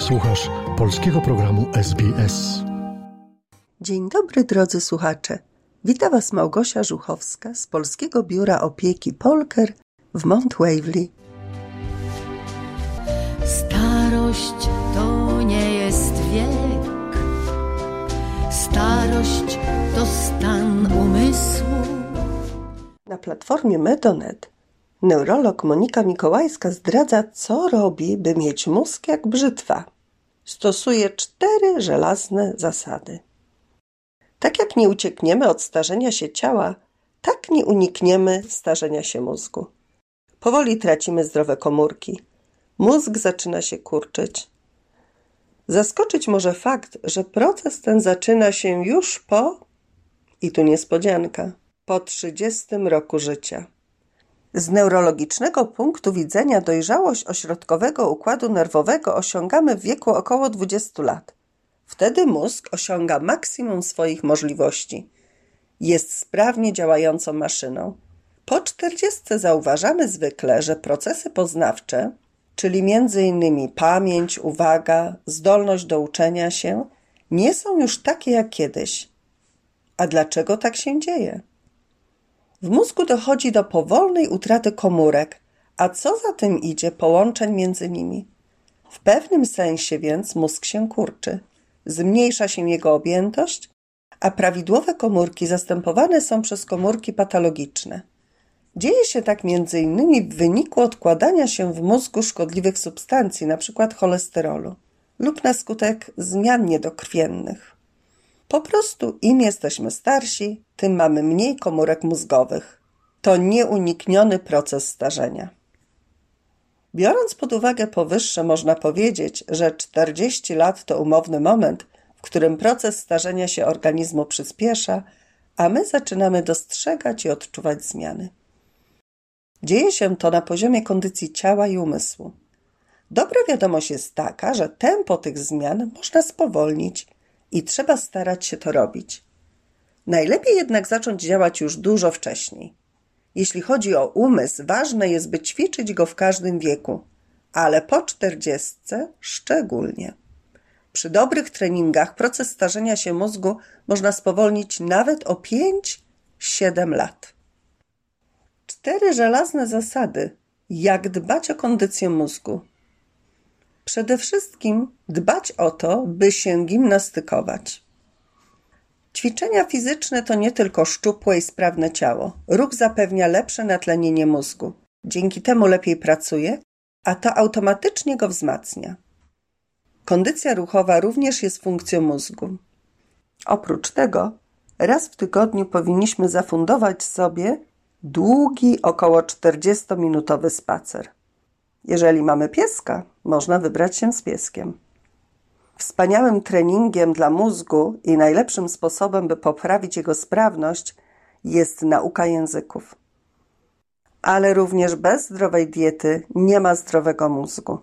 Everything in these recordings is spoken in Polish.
Słuchasz polskiego programu SBS. Dzień dobry, drodzy słuchacze. Witam Was Małgosia Żuchowska z Polskiego Biura Opieki Polker w Mount Waverly. Starość to nie jest wiek. Starość to stan umysłu. Na platformie Medonet neurolog Monika Mikołajska zdradza, co robi, by mieć mózg jak brzytwa. Stosuje 4 żelazne zasady. Tak jak nie uciekniemy od starzenia się ciała, tak nie unikniemy starzenia się mózgu. Powoli tracimy zdrowe komórki. Mózg zaczyna się kurczyć. Zaskoczyć może fakt, że proces ten zaczyna się już i tu niespodzianka, po 30 roku życia. Z neurologicznego punktu widzenia dojrzałość ośrodkowego układu nerwowego osiągamy w wieku około 20 lat. Wtedy mózg osiąga maksimum swoich możliwości. Jest sprawnie działającą maszyną. Po 40 zauważamy zwykle, że procesy poznawcze, czyli m.in. pamięć, uwaga, zdolność do uczenia się, nie są już takie jak kiedyś. A dlaczego tak się dzieje? W mózgu dochodzi do powolnej utraty komórek, a co za tym idzie połączeń między nimi. W pewnym sensie więc mózg się kurczy. Zmniejsza się jego objętość, a prawidłowe komórki zastępowane są przez komórki patologiczne. Dzieje się tak m.in. w wyniku odkładania się w mózgu szkodliwych substancji, np. cholesterolu, lub na skutek zmian niedokrwiennych. Po prostu im jesteśmy starsi, tym mamy mniej komórek mózgowych. To nieunikniony proces starzenia. Biorąc pod uwagę powyższe, można powiedzieć, że 40 lat to umowny moment, w którym proces starzenia się organizmu przyspiesza, a my zaczynamy dostrzegać i odczuwać zmiany. Dzieje się to na poziomie kondycji ciała i umysłu. Dobra wiadomość jest taka, że tempo tych zmian można spowolnić i trzeba starać się to robić. Najlepiej jednak zacząć działać już dużo wcześniej. Jeśli chodzi o umysł, ważne jest, by ćwiczyć go w każdym wieku, ale po 40 szczególnie. Przy dobrych treningach proces starzenia się mózgu można spowolnić nawet o 5-7 lat. 4 żelazne zasady, jak dbać o kondycję mózgu. Przede wszystkim dbać o to, by się gimnastykować. Ćwiczenia fizyczne to nie tylko szczupłe i sprawne ciało. Ruch zapewnia lepsze natlenienie mózgu. Dzięki temu lepiej pracuje, a to automatycznie go wzmacnia. Kondycja ruchowa również jest funkcją mózgu. Oprócz tego, raz w tygodniu powinniśmy zafundować sobie długi, około 40-minutowy spacer. Jeżeli mamy pieska, można wybrać się z pieskiem. Wspaniałym treningiem dla mózgu i najlepszym sposobem, by poprawić jego sprawność, jest nauka języków. Ale również bez zdrowej diety nie ma zdrowego mózgu.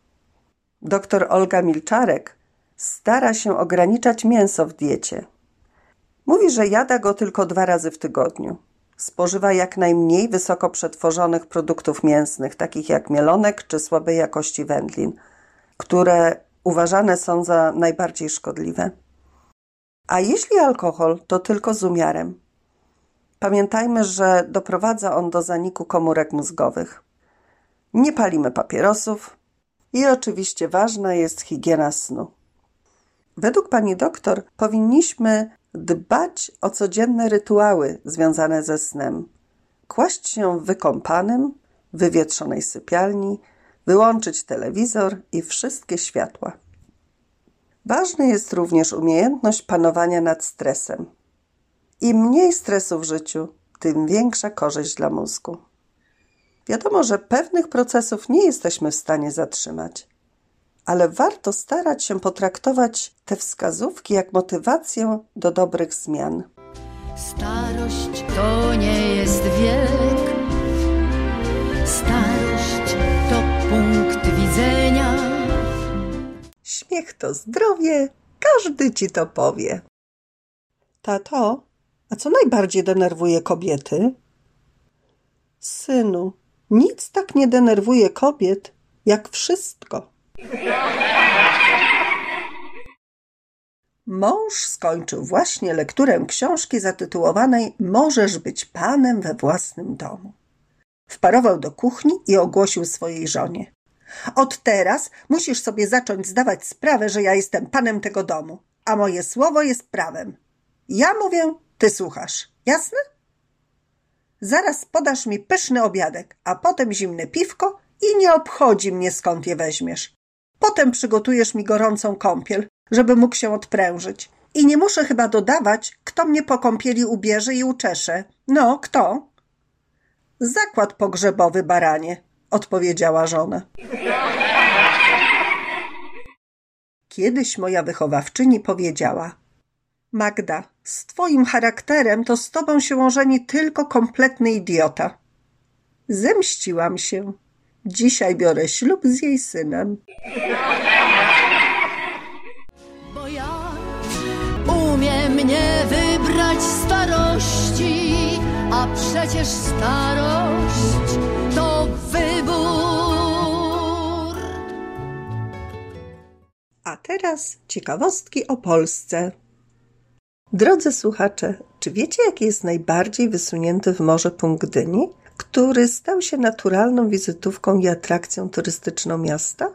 Dr Olga Milczarek stara się ograniczać mięso w diecie. Mówi, że jada go tylko 2 razy w tygodniu. Spożywa jak najmniej wysoko przetworzonych produktów mięsnych, takich jak mielonek czy słabej jakości wędlin, które uważane są za najbardziej szkodliwe. A jeśli alkohol, to tylko z umiarem. Pamiętajmy, że doprowadza on do zaniku komórek mózgowych. Nie palimy papierosów i oczywiście ważna jest higiena snu. Według pani doktor powinniśmy dbać o codzienne rytuały związane ze snem. Kłaść się w wykąpanym, wywietrzonej sypialni, wyłączyć telewizor i wszystkie światła. Ważna jest również umiejętność panowania nad stresem. Im mniej stresu w życiu, tym większa korzyść dla mózgu. Wiadomo, że pewnych procesów nie jesteśmy w stanie zatrzymać, ale warto starać się potraktować te wskazówki jak motywację do dobrych zmian. Starość to nie jest wiek. Starość to punkt widzenia. Śmiech to zdrowie, każdy ci to powie. Tato, a co najbardziej denerwuje kobiety? Synu, nic tak nie denerwuje kobiet, jak wszystko. Mąż skończył właśnie lekturę książki zatytułowanej „Możesz być panem we własnym domu”. Wparował do kuchni i ogłosił swojej żonie: „Od teraz musisz sobie zacząć zdawać sprawę, że ja jestem panem tego domu, a moje słowo jest prawem. Ja mówię, ty słuchasz. Jasne? Zaraz podasz mi pyszny obiadek, a potem zimne piwko i nie obchodzi mnie, skąd je weźmiesz. Potem przygotujesz mi gorącą kąpiel, żeby mógł się odprężyć. I nie muszę chyba dodawać, kto mnie po kąpieli ubierze i uczesze. No, kto?” „Zakład pogrzebowy, baranie”, odpowiedziała żona. Kiedyś moja wychowawczyni powiedziała: „Magda, z twoim charakterem to z tobą się ożeni tylko kompletny idiota”. Zemściłam się. Dzisiaj biorę ślub z jej synem. Bo ja umiem nie wybrać starości, a przecież starość to wybór. A teraz ciekawostki o Polsce. Drodzy słuchacze, czy wiecie, jaki jest najbardziej wysunięty w morze punkt Gdyni, który stał się naturalną wizytówką i atrakcją turystyczną miasta?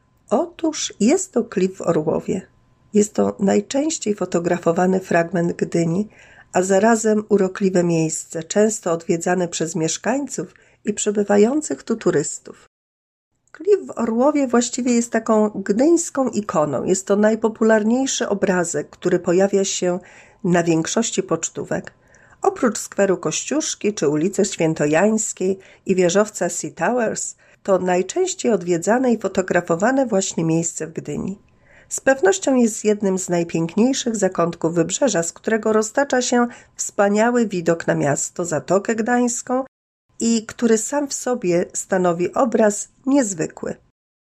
Otóż jest to klif w Orłowie. Jest to najczęściej fotografowany fragment Gdyni, a zarazem urokliwe miejsce, często odwiedzane przez mieszkańców i przybywających tu turystów. Klif w Orłowie właściwie jest taką gdyńską ikoną. Jest to najpopularniejszy obrazek, który pojawia się na większości pocztówek. Oprócz skweru Kościuszki czy ulicy Świętojańskiej i wieżowca Sea Towers, to najczęściej odwiedzane i fotografowane właśnie miejsce w Gdyni. Z pewnością jest jednym z najpiękniejszych zakątków wybrzeża, z którego roztacza się wspaniały widok na miasto, Zatokę Gdańską i który sam w sobie stanowi obraz niezwykły.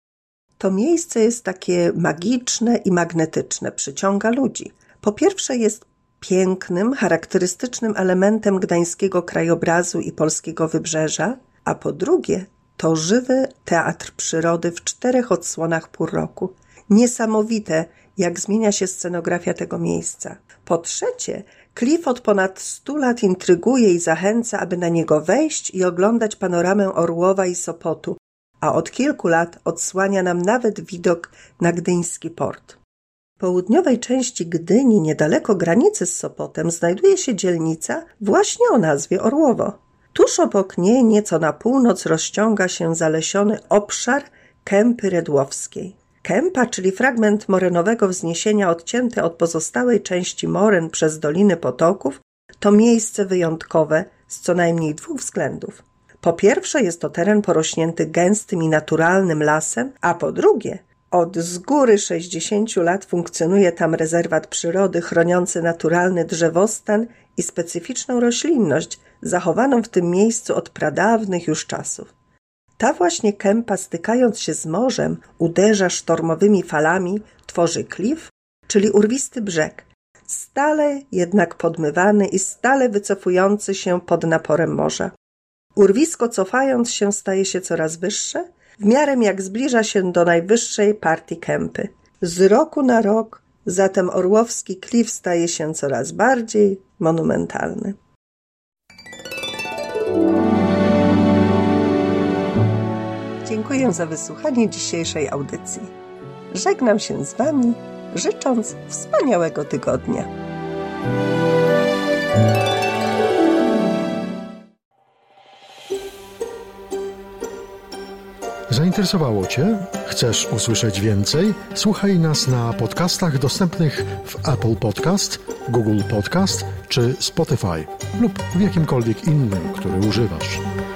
To miejsce jest takie magiczne i magnetyczne, przyciąga ludzi. Po pierwsze jest pięknym, charakterystycznym elementem gdańskiego krajobrazu i polskiego wybrzeża, a po drugie to żywy teatr przyrody w 4 odsłonach pór roku. Niesamowite, jak zmienia się scenografia tego miejsca. Po trzecie, klif od ponad 100 lat intryguje i zachęca, aby na niego wejść i oglądać panoramę Orłowa i Sopotu, a od kilku lat odsłania nam nawet widok na gdyński port. W południowej części Gdyni, niedaleko granicy z Sopotem, znajduje się dzielnica właśnie o nazwie Orłowo. Tuż obok niej, nieco na północ, rozciąga się zalesiony obszar Kępy Redłowskiej. Kępa, czyli fragment morenowego wzniesienia odcięty od pozostałej części moren przez Doliny Potoków, to miejsce wyjątkowe z co najmniej 2 względów. Po pierwsze, jest to teren porośnięty gęstym i naturalnym lasem, a po drugie, od z góry 60 lat funkcjonuje tam rezerwat przyrody chroniący naturalny drzewostan i specyficzną roślinność zachowaną w tym miejscu od pradawnych już czasów. Ta właśnie kępa, stykając się z morzem, uderza sztormowymi falami, tworzy klif, czyli urwisty brzeg, stale jednak podmywany i stale wycofujący się pod naporem morza. Urwisko, cofając się, staje się coraz wyższe, w miarę jak zbliża się do najwyższej partii kępy. Z roku na rok zatem orłowski klif staje się coraz bardziej monumentalny. Dziękuję za wysłuchanie dzisiejszej audycji. Żegnam się z Wami, życząc wspaniałego tygodnia. Zainteresowało Cię? Chcesz usłyszeć więcej? Słuchaj nas na podcastach dostępnych w Apple Podcast, Google Podcast czy Spotify lub w jakimkolwiek innym, który używasz.